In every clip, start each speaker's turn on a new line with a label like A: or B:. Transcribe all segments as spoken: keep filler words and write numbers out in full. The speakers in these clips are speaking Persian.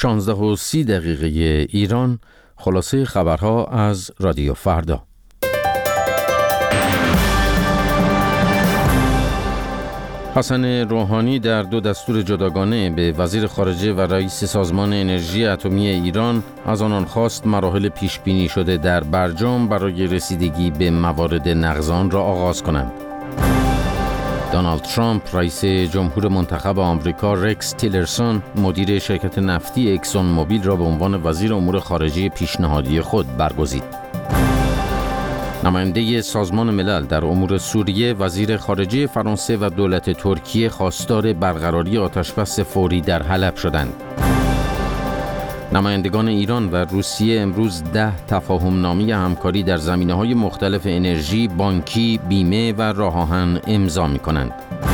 A: شانزده و سی دقیقه ایران. خلاصه خبرها از رادیو فردا. حسن روحانی در دو دستور جداگانه به وزیر خارجه و رئیس سازمان انرژی اتمی ایران از آنان خواست مراحل پیش بینی شده در برجام برای رسیدگی به موارد نقض را آغاز کنند. دونالد ترامپ رئیس جمهور منتخب آمریکا رکس تیلرسون مدیر شرکت نفتی اکسون موبیل را به عنوان وزیر امور خارجه پیشنهادی خود برگزید. نماینده سازمان ملل در امور سوریه، وزیر خارجه فرانسه و دولت ترکیه خواستار برقراری آتشبس فوری در حلب شدند. نمایندگان ایران و روسیه امروز ده تفاهم‌نامه همکاری در زمینه‌های مختلف انرژی، بانکی، بیمه و راه آهن امضا می‌کنند.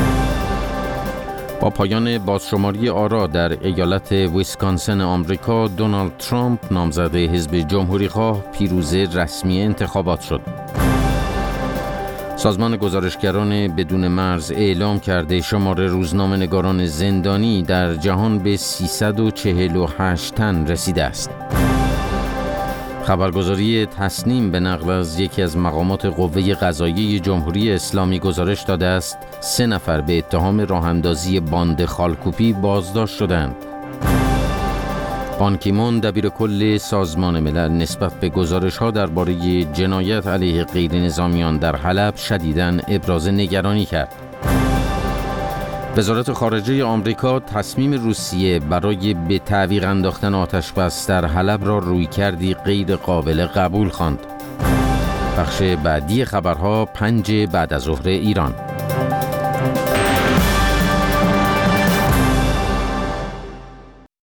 A: با پایان بازشماری آرا در ایالت ویسکانسن آمریکا، دونالد ترامپ نامزد حزب جمهوری‌خواه پیروز رسمی انتخابات شد. سازمان گزارشگران بدون مرز اعلام کرده شمار روزنامه‌نگاران زندانی در جهان به سیصد و چهل و هشت تن رسیده است. خبرگزاری تسنیم به نقل از یکی از مقامات قوه قضاییه جمهوری اسلامی گزارش داده است سه نفر به اتهام راه‌اندازی باند خالکوپی بازداشت شدند. بان کی مون دبیر کل سازمان ملل نسبت به گزارش‌ها درباره جنایت علیه غیر نظامیان در حلب شدیداً ابراز نگرانی کرد. وزارت خارجه آمریکا تصمیم روسیه برای به تعویق انداختن آتشبس در حلب را رویکردی غیر قابل قبول خواند. بخش بعدی خبرها پنج بعد از ظهر ایران.